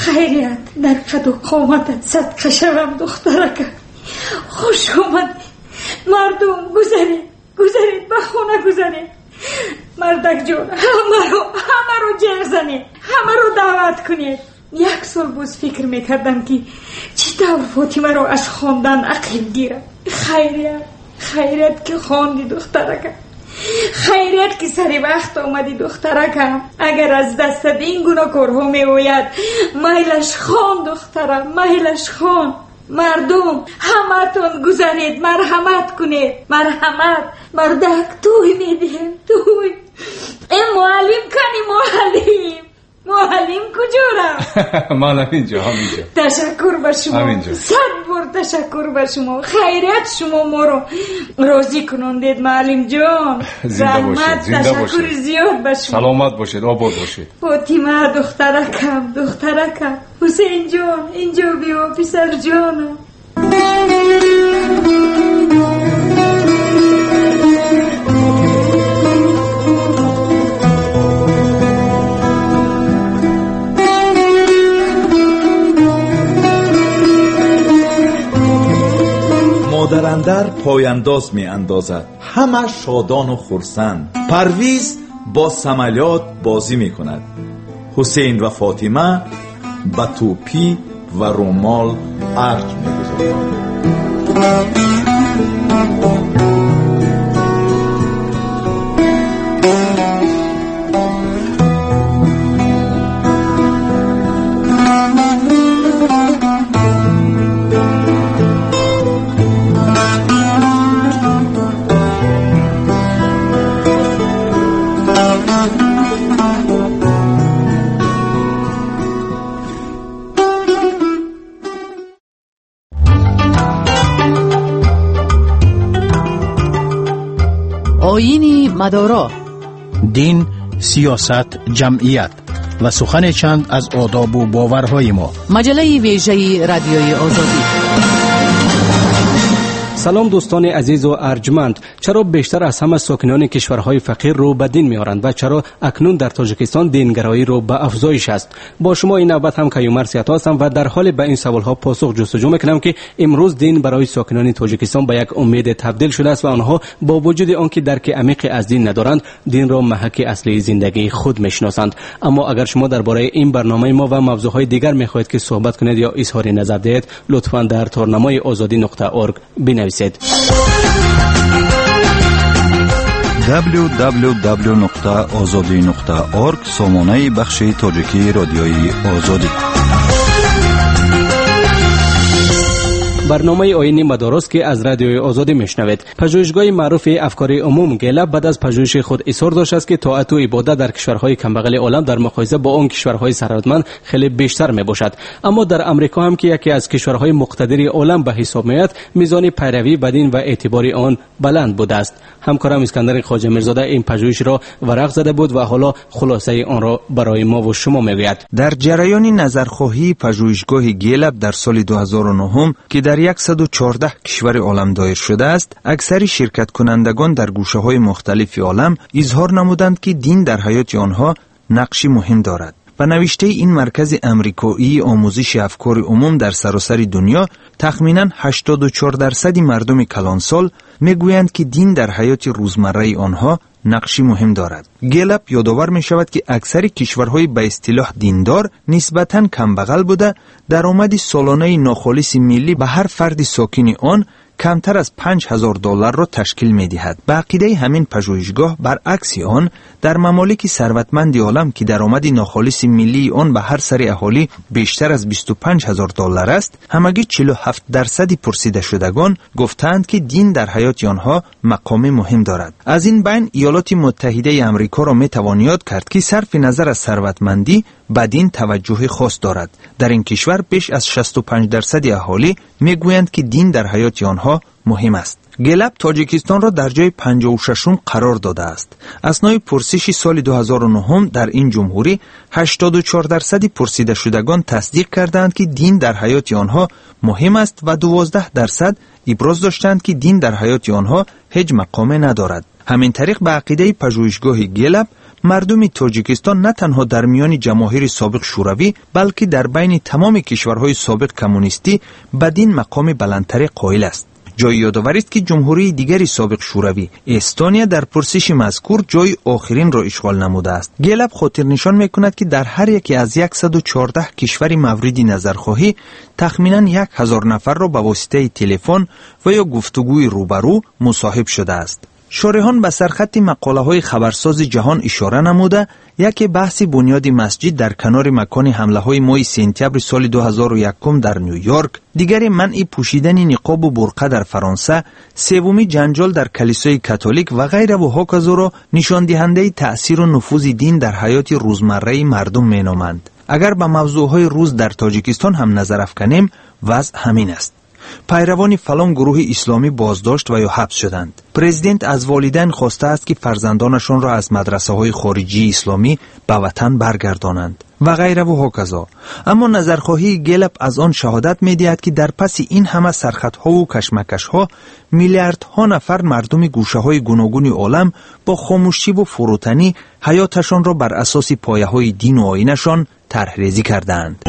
خیریت در قد و قامتت صدقه شوم دخترک. خوش آمد. مردم گذارید به خونه گذارید. مردک جون همه رو جر زنید، همه رو دعوت کنید. 1 سال باز فکر میکردم که چی طور فاطمه رو از خواندن عقیل گیرم. خیریت که خواندی دخترکم، خیریت که سری وقت آمدی دخترکم. اگر از دست این گناه کارها می آید میلش خوان دخترم، میلش خوان. مردم همه تون گذارید، مرحمت کنید، مرحمت. مردک توی میدیم، توی. این معلم کنی، معلم کجا رفت؟ من همینجا. تشکر به شما، 100 بار تشکر به شما. خیریت شما ما رو راضی کنندید معلم جان. زنده باشید. تشکر زیاد به شما. سلامت باشید، آباد باشید. فاطمه دخترکم. حسین جان اینجا بیا، پسر جانم. مادر اندر پایانداز می اندازد، همه شادان و خرسند. پرویز با سمالیات بازی می کند. حسین و فاطمه با توپی و رومال ارج می گذارند. آیین مدارا، دین، سیاست، جمعیت و سخن چند از آداب و باورهای ما. مجله ویژه رادیوی آزادی. سلام دوستان عزیز و ارجمند. چرا بیشتر از همه ساکنان کشورهای فقیر رو به دین میارند و چرا اکنون در تاجیکستان دینگرایی رو به افزایش است؟ با شما این نوبت هم کیومرث سیاتا هستم و در حال به این سوالها پاسخ جستجو میکنم که امروز دین برای ساکنان تاجیکستان به یک امید تبدیل شده است و آنها با وجود آنکه درک عمیق از دین ندارند، دین را محک اصلی زندگی خود میشناسند. اما اگر شما درباره این برنامه ما و موضوعهای دیگر میخواهید که صحبت کنید یا اظهار نظر دهید، لطفاً در تارنمای azadi.org بنویسید. www.azadi.org سامانه بخش تاجیکی رادیوی آزادی. برنامه آیین مدارس که از رادیوی آزادی میشنوید. پژوهشگاه معروف افکار عموم گلب بعد از پژوهش خود اظهار داشته است که طاعت و عبادت در کشورهای کمبغل عالم در مقایسه با آن کشورهای ثروتمند خیلی بیشتر میباشد. اما در امریکا هم که یکی از کشورهای مقتدر عالم به حساب میاد، میزان پیروی به دین و اعتبار آن بلند بوده است. همکارم اسکندر خواجه میرزاده این پژوهش را ورق زده بود و حالا خلاصه آن را برای ما و شما میگوید. در جریان نظرخواهی پژوهشگاه گلب در سال 2009 که در 114 کشور عالم دایر شده است، اکثر شرکت کنندگان در گوشه‌های مختلف عالم اظهار نمودند که دین در حیات آنها نقشی مهم دارد. به نوشته این مرکز امریکایی آموزش افکار عموم در سراسر دنیا، تخمیناً 84% مردم کلانسال میگویند که دین در حیات روزمره آنها نقشی مهم دارد. گلب یادآور می شود که اکثر کشورهای به اصطلاح دیندار نسبتاً کمبغل بوده، درآمد سالانه ناخالص ملی به هر فرد ساکن آن کمتر از $5,000 را تشکیل می دهد. به عقیده همین پژوهشگاه برعکس آن، در ممالک ثروتمند عالم که درآمد ناخالص ملی آن به هر سر اهالی بیشتر از $25,000 است، همگی 47% پرسیده شدگان گفتند که دین در حیات آنها مقام مهم دارد. از این بین ایالات متحده آمریکا را می توان یاد کرد که صرف نظر از ثروتمندی به دین توجه خاص دارد. در این کشور بیش از 65% اهالی میگویند که دین در حیات آنها مهم است. گلب تاجیکستان را در جای 56 قرار داده است. اثنای پرسش سال 2009 در این جمهوری 84% پرسیده شدگان تصدیق کردند که دین در حیات آنها مهم است و 12% ابراز داشتند که دین در حیات آنها هیچ مقام ندارد. همین طریق به عقیده پژوهشگاه گلب مردم تاجیکستان نه تنها در میان جماهیر سابق شوروی بلکه در بین تمام کشورهای سابق کمونیستی بدین مقام بلندتر قائل است. جای یادآوری است که جمهوری دیگری سابق شوروی استونیا در پرسش مذکور جای آخرین را اشغال نموده است. گلب خاطر نشان میکند که در هر یکی از 114 کشور مورد نظرخواهی تخمینا 1000 نفر را به واسطه تلفن و یا گفتگوی روبرو مصاحب شده است. شارحان به سرخط مقاله های خبرساز جهان اشاره نموده یکی بحث بنیاد مسجد در کنار مکان حمله های ماه سپتامبر سال 2001 در نیویورک، دیگری منع پوشیدن نقاب و برقه در فرانسه، سومی جنجال در کلیسای کاتولیک و غیره و هاکذا را نشان دهنده تأثیر و نفوذ دین در حیات روزمره مردم مینامند. اگر به موضوعهای روز در تاجیکستان هم نظر افکنیم وضع همین است. پیروان فلان گروه اسلامی بازداشت و یا حبس شدند. پرزیدنت از والدین خواسته است که فرزندانشان را از مدرسه‌های خارجی اسلامی به وطن برگردانند و غیره و هاکذا. اما نظرخواهی گلب از آن شهادت می‌دهد که در پس این همه سرخطها و کشمکش‌ها میلیاردها نفر مردم گوشه‌های گوناگون عالم با خاموشی و فروتنی حیاتشان را بر اساس پایه‌های دین و آیینشان طرح‌ریزی کردند.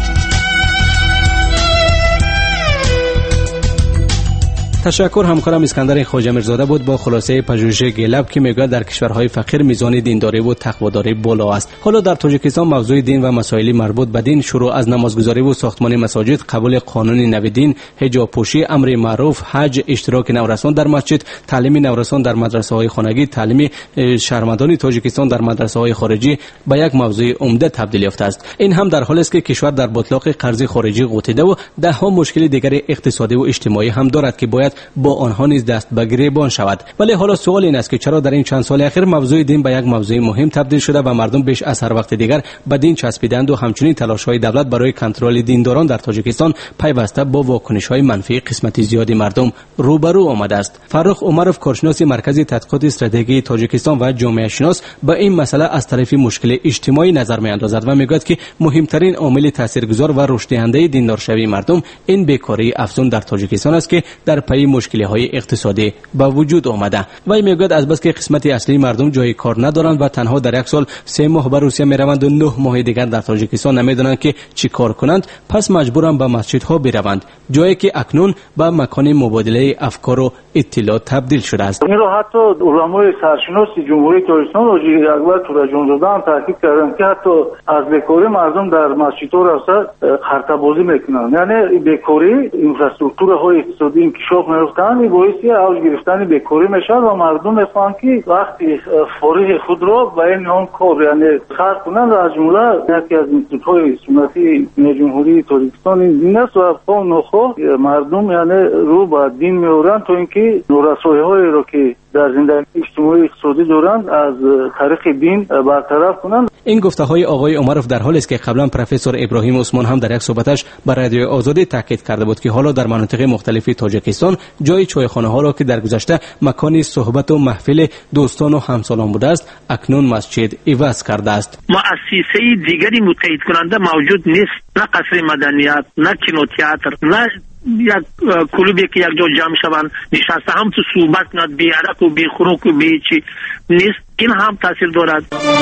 تشکر. همکارم اسکندر خواجه میرزاده بود با خلاصه پژوهش گلب که میگوید در کشورهای فقیر میزان دینداری و تقواداری بالا است. حالا در تاجیکستان موضوع دین و مسائل مربوط به دین شروع از نمازگزاری و ساختمان مساجد، قبول قانون نو دین، حجاب پوشی، امر معروف، حج، اشتراک نورسان در مسجد، تعلیم نورسان در مدرسه‌های خانگی، تعلیم شهروندان تاجیکستان در مدرسه‌های خارجی به یک موضوع عمده تبدیل یافته است. این هم در حالی است که کشور در بطلاق قرض خارجی غوطیده و ده ها مشکل دیگر اقتصادی و اجتماعی هم دارد که باید با آنها نیز دست به گریبان شود. ولی حالا سوال این است که چرا در این چند سال اخیر موضوع دین به یک موضوع مهم تبدیل شده و مردم بیش از هر وقت دیگر به دین چسبیدند و همچنین تلاش‌های دولت برای کنترل دینداران در تاجیکستان پیوسته با واکنش‌های منفی قسمت زیادی مردم روبرو آمده است. فرخ عمرов کارشناس مرکز تحقیقات استراتژی تاجیکستان و جامعه شناس به این مسئله از طرف مشکل اجتماعی نظر می‌اندازد و می‌گوید که مهمترین عامل تاثیرگذار و رشد دهنده دیندارشوی مردم این بیکاری افزون در تاجیکستان است که در پی مشکل‌های اقتصادی با وجود آمده. و میگوید از بس که قسمت اصلی مردم جای کار ندارند و تنها در یک سال 3 ماه به روسیه میروند و 9 ماه دیگر در تاجیکستان نمیدونند که چی کار کنند، پس مجبورند به مسجدها بروند، جایی که اکنون به مکان مبادله افکار و اطلاعات تبدیل شده است. این رو حتی علمای سرشناس جمهوری تاجیکستان حاجی اکبر تورجانزاده هم تاکید کردند که حتی از بیکاری مردم در مسجدها رفته خرطه بازی میکنند. یعنی بیکاری اینفراستراکتورهای اقتصادی انکشاف می‌یافتند، باعث اوج گرفتن بیکاری میشه و مردم میخوان که وقتی فارغ خود را به این آن کار یعنی خرج کنند. از جمله یکی از انستیتوت‌های سنتی جمهوری تاجیکستان این دین است و با نخواه مردم یعنی رو به دین میورند تا اینکه نورسایی‌هایی را که در زندگی اجتماعی اقتصادی دارند از طریق دین برطرف کنند. این گفته‌های آقای عمرов در حالی است که قبلا پروفسور ابراهیم عثمان هم در یک صحبتش بر رادیو آزادی تاکید کرده بود که حالا در مناطق مختلف تاجیکستان جای چایخانه‌ها را که در گذشته مکانی صحبت و محفل دوستان و همسالان بوده است، اکنون مسجد عوض کرده است. مؤسسه دیگری متحد کننده موجود نیست، نه قصر مدنیت، نه کینوتئاتر، نه یک کلوبی که یک جا جمع شوند نشسته هم تو صحبت کنند، بی عرق و بی خوراک و بی چی نیست. این هم تاثیر دارد.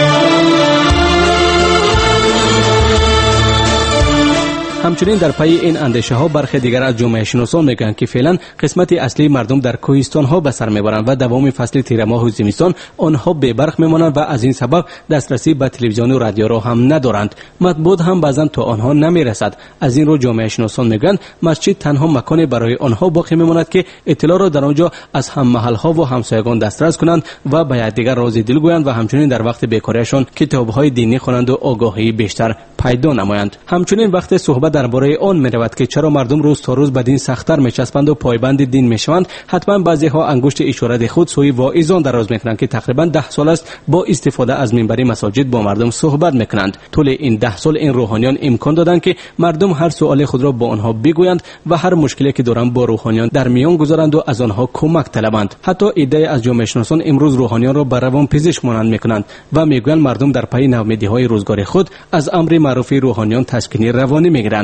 همچنین در پی این اندیشه ها برخی دیگر از جامعه شناسان میگویند که فعلا قسمت اصلی مردم در کوهستان ها به سر میبرند و دوام فصل تیر ماه و زمستان آنها بی برق میمانند و از این سبب دسترسی به تلویزیون و رادیو را هم ندارند. مطبوعات هم بعضا تا آنها نمیرسد. از این رو جامعه شناسان میگویند مسجد تنها مکانی برای آنها باقی میماند که اطلاع را در آنجا از هم محل ها و همسایگان دسترس کنند و به یکدیگر راز دل گویند و همچنین در وقت بیکاریشان کتاب های دینی خوانند و آگاهی بیشتر پیدا نمایند. همچنین وقت صحبت درباره آن می‌رود که چرا مردم روز تا روز به دین سخت‌تر می‌چسبند و پایبند دین می‌شوند، حتما بعضی‌ها انگشت اشاره خود سوی واعظان دراز می‌کنند که تقریبا 10 سال است با استفاده از منبر مساجد با مردم صحبت می‌کنند. طول این 10 سال این روحانیان امکان دادند که مردم هر سوال خود را با آنها بگویند و هر مشکلی که دارند با روحانیان در میان گذارند و از آنها کمک طلبند. حتی ایده از جامعه شناسان امروز روحانیان را بر روان پزشک مانند می‌کنند و می‌گویند مردم در پی نومیدی‌های روزگار خود از امر معروف روحانیان تسکین روانی می‌گیرند.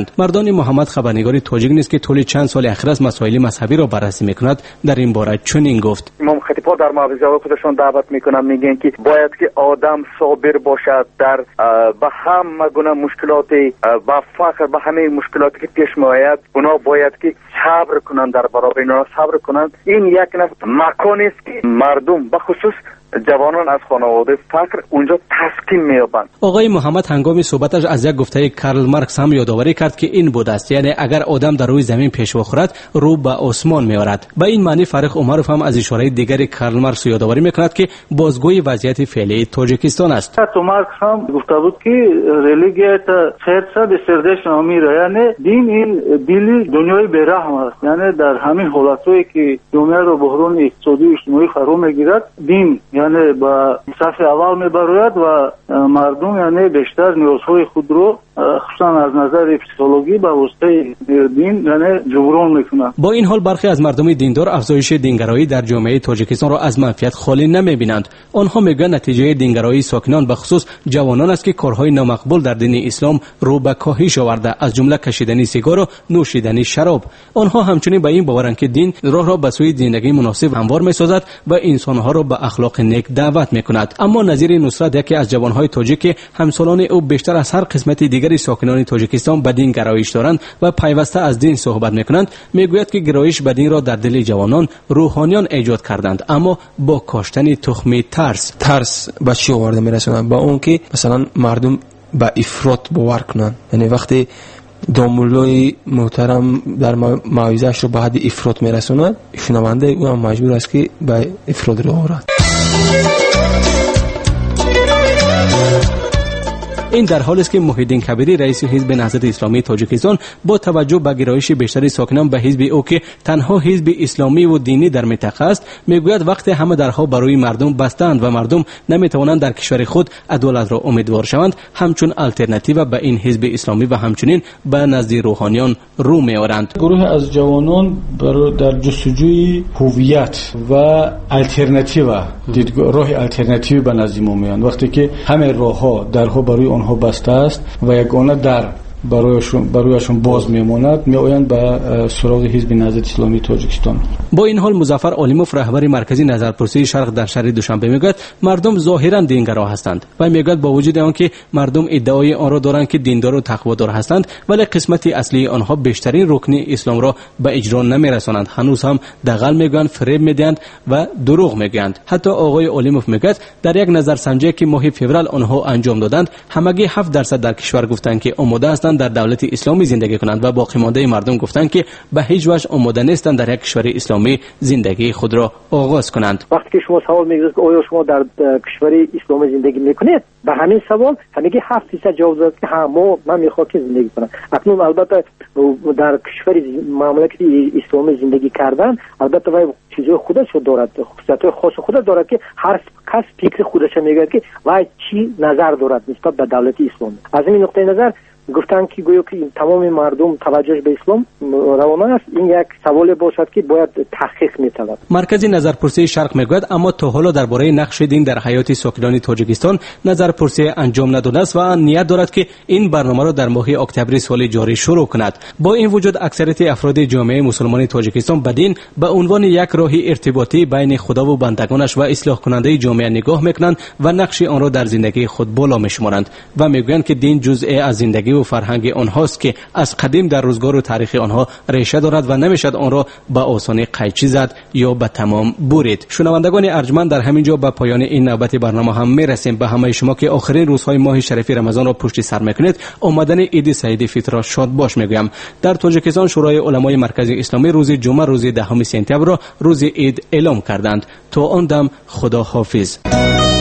میگویند. مردان محمد خبرنگار تاجیک نیست که طول چند سال اخیر است مسائل مذهبی را بررسی میکند. در این باره چنین گفت: امام خطیب‌ها در موعظه خودشان دعوت میکنن، میگن که باید که آدم صابر باشد در به همه گونه مشکلات، با فقر، به همه مشکلاتی که پیش میآید اونا باید که صبر کنند، در برابر اینا صبر کنند. این یک مکانی است که مردم به خصوص جوانان از خانواده فقر اونجا تسکین می‌یابند. آقای محمد هنگام صحبتش از یک گفته کارل مارکس هم یادآوری کرد که این بوده است، یعنی اگر آدم در روی زمین پیشوا خورد رو به آسمان می‌آورد. به این معنی فرخ عمرов هم از اشاره دیگر کارل مارکس یادآوری می‌کند که بازگوی وضعیت فعلی تاجیکستان است. تو مارکس هم گفته بود که ریلیگیت خیرسا به سردش نامیره، یعنی دین این دلی دنیای بی‌رحم است. یعنی در همین حالتایی که دنیا رو بحران اقتصادی و اجتماعی فرو می‌گیرد، دین یعنی با صف اول میبراید و مردم یعنی بیشتر نیازهای خود رو خصوصا از نظر پسیکولوژی به واسطه دین یعنی جبران میکنند. با این حال برخی از مردم دیندار افزایش دینگرایی در جامعه تاجیکستان را از منفیت خالی نمیبینند. آنها میگویند نتیجه دینگرایی ساکنان به خصوص جوانان است که کارهای نامقبول در دین اسلام رو به کاهش آورده، از جمله کشیدن سیگار و نوشیدن شراب. آنها همچنین به این باورند که دین راه را به سوی زندگی مناسب هموار میسازد و انسانها را به اخلاق نیک دعوت میکند. اما نظیر نصرت، یکی از جوانهای تاجیک همسالان او بیشتر از هر قسمت دیگری ساکنان تاجیکستان به دین گرایش دارند و پیوسته از دین صحبت میکنند، میگوید که گرایش به دین را در دل جوانان روحانیان ایجاد کردند، اما با کاشتن تخم ترس به چی آورده میرسونند؟ با اون که مثلا مردم به افراط باور کنند. یعنی وقتی دامولای محترم در موعظه‌اش رو به حد افراط میرسوند، شنونده او هم مجبور است که به افراط رو آورد. این در حالی است که محیدین کبیری رئیس حزب نهضت اسلامی تاجیکستان با توجه به گرایش بیشتر ساکنان به حزب او که تنها حزب اسلامی و دینی در منطقه است، میگوید وقتی همه درها برای مردم بستند و مردم نمیتوانند در کشور خود عدالت را امیدوار شوند، همچون الटरनेटिव به این حزب اسلامی و همچنین به نزد روحانیان رو میآورند. گروه از جوانان در جستجوی هویت و الटरनेटिव دیدگاه راه الटरनेटिव به نزد ما میآیند. وقتی که همه راهها درها برای آنها بسته است و یگانه در برایشون باز میماند، میآیند به سراغ حزب نهضت اسلامی تاجیکستان. با این حال مظفر علیموف رهبر مرکزی نظرپرسی شرق در شهر دوشنبه میگوید مردم ظاهرا دینگرا هستند و میگوید با وجود آنکه مردم ادعای آن را دارند که دیندار و تقوادار هستند، ولی قسمت اصلی آنها بیشترین رکن اسلام را به اجرا نمیرسانند. هنوز هم دغل میگویند، فریب میدهند و دروغ میگویند. حتی آقای علیموف میگوید در یک نظرسنجی که ماه فوریه آنها انجام دادند، همگی 7% در کشور گفتند که آماده هستند در دولت اسلامی زندگی کنند و باقی مانده مردم گفتند که به هیچ وجه آماده نیستند در یک کشور اسلامی زندگی خود را آغاز کنند. وقتی که شما سوال میگیرید که آیا شما در کشور اسلامی زندگی میکنید، به همین سوال همگی 7% جواب داد که ها من میخوام که زندگی کنم. اکنون البته در کشور مملکت اسلامی زندگی کردن البته وای چیزای خودش دارد، خصوصیات خاص خودش دارد که هر کس فکر خودش میگه که وای چی نظر دارد نسبت به دولت اسلامی. از این نقطه نظر گفتن که گویا که تمام مردم توجه به اسلام روانه است. این یک سوال باشد که باید تحقیق می‌طلبد. مرکز نظرپرسی شرق میگوید اما تا حالا درباره نقش دین در حیات ساکنان تاجیکستان نظرپرسی انجام نداده است و نیت دارد که این برنامه را در ماه اکتبر سال جاری شروع کند. با این وجود اکثریت افراد جامعه مسلمان تاجیکستان به دین به عنوان یک راه ارتباطی بین خدا و بندگانش و اصلاح کننده جامعه نگاه میکنند و نقش آن را در زندگی خود بالا میشمارند و میگویند که دین جزء از زندگی و فرهنگ آنهاست که از قدیم در روزگار و تاریخ آنها ریشه دارد و نمیشد آن را به آسانی قیچی زد یا به تمام برید. شنوندگان ارجمند، در همین جا به پایان این نوبت برنامه هم میرسیم. به همه شما که آخرین روزهای ماه شریف رمضان را پشت سر میکنید، آمدن عید سعید فطر را شاد باش میگویم. در تاجیکستان شورای علمای مرکزی اسلامی روز جمعه روز 10 سپتامبر را روز عید اعلام کردند. تا آن دم خدا حافظ.